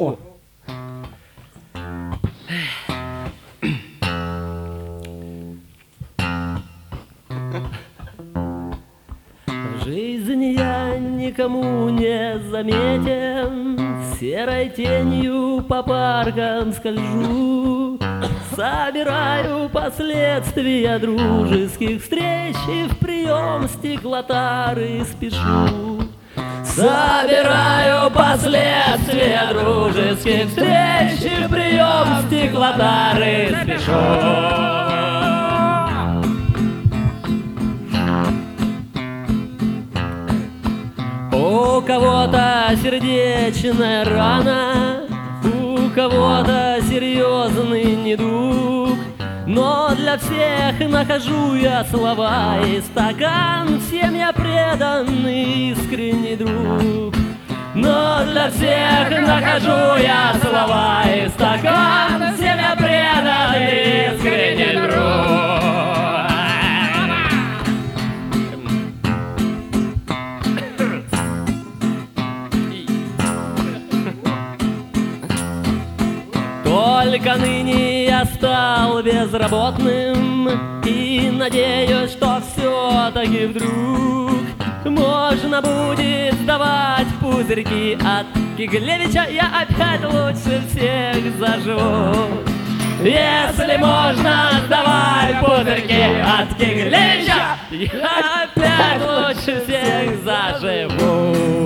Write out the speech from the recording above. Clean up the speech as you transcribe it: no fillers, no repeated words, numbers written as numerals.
О. В жизни я никому не заметен, серой тенью по паркам скольжу, собираю последствия дружеских встреч и в прием стеклотары спешу. Собираю последствия дружеских встреч и в прием стеклотары спешу. У кого-то сердечная рана, у кого-то серьезный недуг, но для всех нахожу я слова и стакан, всем я преданный искренний друг. Но для всех нахожу я слова и стакан, всем я преданный искренний друг. Только ныне я стал безработным и надеюсь, что все-таки вдруг можно будет сдавать пузырьки от Киглевича. Я опять лучше всех заживу. Если можно сдавать пузырьки от Киглевича, я опять лучше всех заживу.